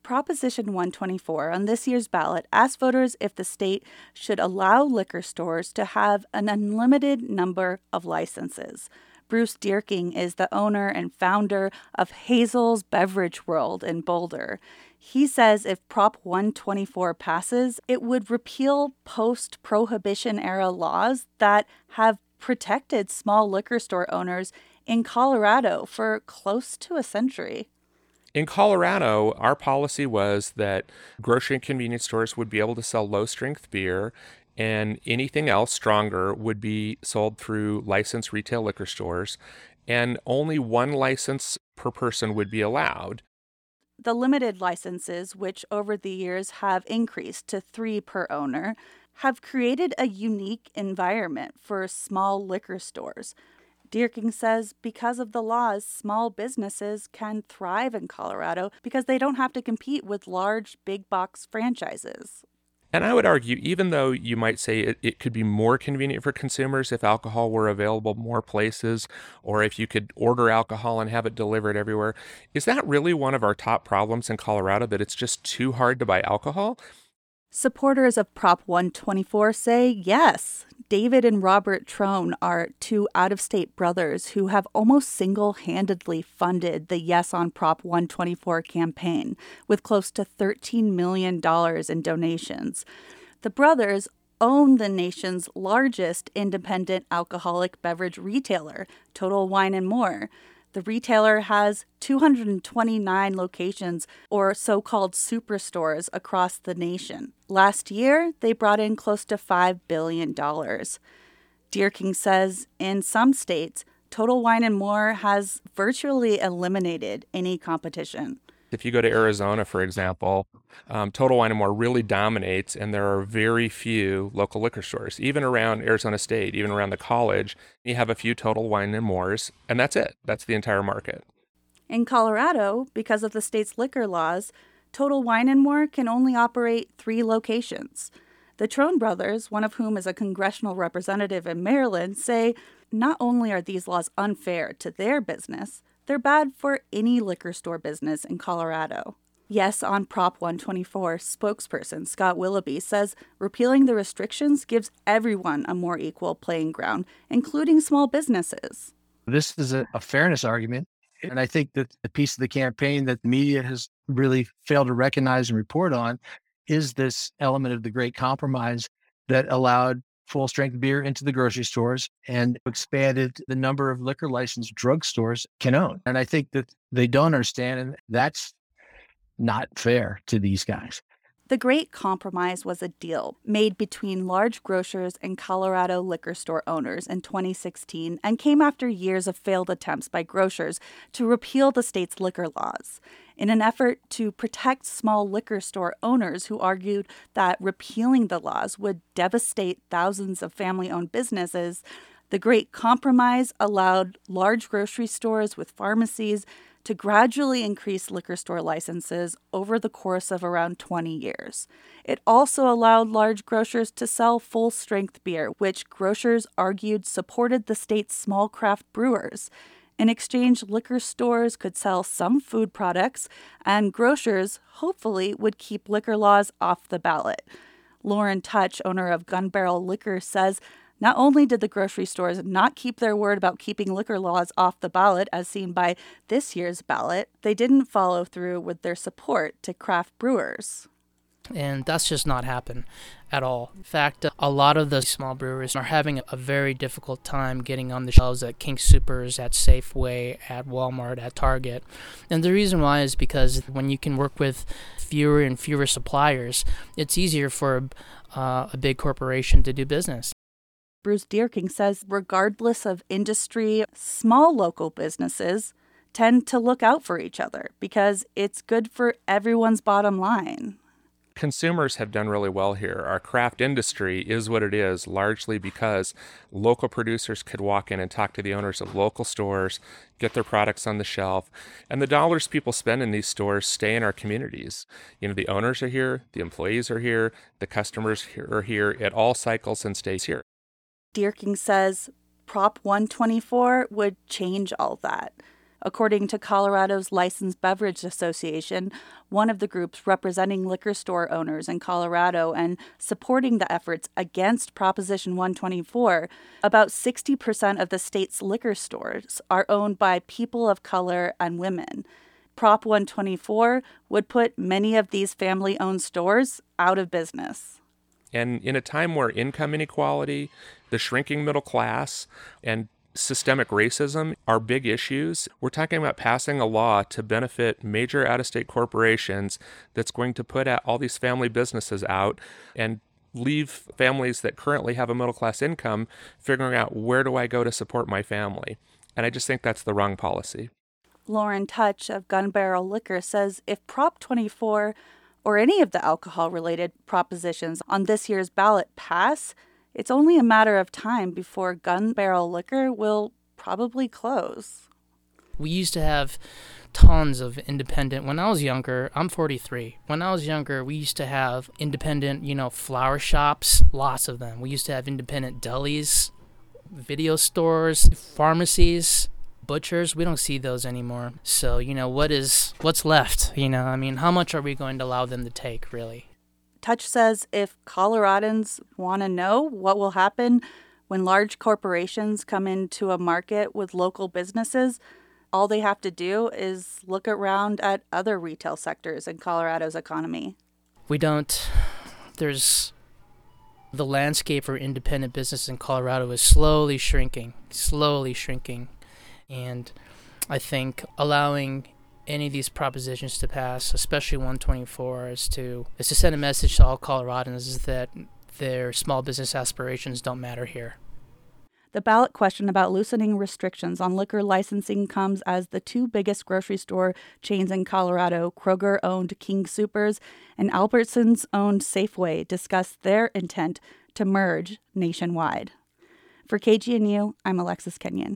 Proposition 124 on this year's ballot asked voters if the state should allow liquor stores to have an unlimited number of licenses. Bruce Dierking is the owner and founder of Hazel's Beverage World in Boulder. He says if Prop 124 passes, it would repeal post-Prohibition era laws that have protected small liquor store owners in Colorado for close to a century. In Colorado, our policy was that grocery and convenience stores would be able to sell low-strength beer, and anything else stronger would be sold through licensed retail liquor stores, and only one license per person would be allowed. The limited licenses, which over the years have increased to 3 per owner, have created a unique environment for small liquor stores. Dierking says because of the laws, small businesses can thrive in Colorado because they don't have to compete with large, big box franchises. And I would argue, even though you might say it could be more convenient for consumers if alcohol were available more places, or if you could order alcohol and have it delivered everywhere, is that really one of our top problems in Colorado, that it's just too hard to buy alcohol? Supporters of Prop 124 say yes. David and Robert Trone are 2 out-of-state brothers who have almost single-handedly funded the Yes on Prop 124 campaign, with close to $13 million in donations. The brothers own the nation's largest independent alcoholic beverage retailer, Total Wine & More. The retailer has 229 locations, or so-called superstores, across the nation. Last year, they brought in close to $5 billion. Dierking says in some states, Total Wine & More has virtually eliminated any competition. If you go to Arizona, for example, Total Wine & More really dominates, and there are very few local liquor stores. Even around Arizona State, even around the college, you have a few Total Wine & Mores, and that's it. That's the entire market. In Colorado, because of the state's liquor laws, Total Wine & More can only operate 3 locations. The Trone brothers, one of whom is a congressional representative in Maryland, say not only are these laws unfair to their business, they're bad for any liquor store business in Colorado. Yes on Prop 124 spokesperson Scott Willoughby says repealing the restrictions gives everyone a more equal playing ground, including small businesses. This is a fairness argument, and I think that the piece of the campaign that the media has really failed to recognize and report on is this element of the Great Compromise that allowed full-strength beer into the grocery stores and expanded the number of liquor licensed drugstores can own. And I think that they don't understand, and that's not fair to these guys. The Great Compromise was a deal made between large grocers and Colorado liquor store owners in 2016 and came after years of failed attempts by grocers to repeal the state's liquor laws. In an effort to protect small liquor store owners who argued that repealing the laws would devastate thousands of family-owned businesses, the Great Compromise allowed large grocery stores with pharmacies to gradually increase liquor store licenses over the course of around 20 years. It also allowed large grocers to sell full-strength beer, which grocers argued supported the state's small craft brewers. In exchange, liquor stores could sell some food products, and grocers, hopefully, would keep liquor laws off the ballot. Lauren Touch, owner of Gun Barrel Liquor, says not only did the grocery stores not keep their word about keeping liquor laws off the ballot, as seen by this year's ballot, they didn't follow through with their support to craft brewers. And that's just not happened at all. In fact, a lot of the small breweries are having a very difficult time getting on the shelves at King Soopers, at Safeway, at Walmart, at Target. And the reason why is because when you can work with fewer and fewer suppliers, it's easier for a big corporation to do business. Bruce Dierking says regardless of industry, small local businesses tend to look out for each other because it's good for everyone's bottom line. Consumers have done really well here. Our craft industry is what it is, largely because local producers could walk in and talk to the owners of local stores, get their products on the shelf, and the dollars people spend in these stores stay in our communities. You know, the owners are here, the employees are here, the customers are here. It all cycles and stays here. Dierking says Prop 124 would change all that. According to Colorado's Licensed Beverage Association, one of the groups representing liquor store owners in Colorado and supporting the efforts against Proposition 124, about 60% of the state's liquor stores are owned by people of color and women. Prop 124 would put many of these family-owned stores out of business. And in a time where income inequality, the shrinking middle class, and systemic racism are big issues, we're talking about passing a law to benefit major out-of-state corporations that's going to put all these family businesses out and leave families that currently have a middle-class income figuring out, where do I go to support my family? And I just think that's the wrong policy. Lauren Touch of Gun Barrel Liquor says if Prop 24 or any of the alcohol-related propositions on this year's ballot pass, it's only a matter of time before Gun Barrel Liquor will probably close. We used to have tons of independent. When I was younger, I'm 43. When I was younger, we used to have independent, flower shops, lots of them. We used to have independent delis, video stores, pharmacies, butchers. We don't see those anymore. So, what's left? How much are we going to allow them to take, really? Touch says if Coloradans want to know what will happen when large corporations come into a market with local businesses, all they have to do is look around at other retail sectors in Colorado's economy. The landscape for independent business in Colorado is slowly shrinking. And I think allowing any of these propositions to pass, especially 124, is to send a message to all Coloradans that their small business aspirations don't matter here. The ballot question about loosening restrictions on liquor licensing comes as the two biggest grocery store chains in Colorado, Kroger-owned King Soopers and Albertsons-owned Safeway, discuss their intent to merge nationwide. For KGNU, I'm Alexis Kenyon.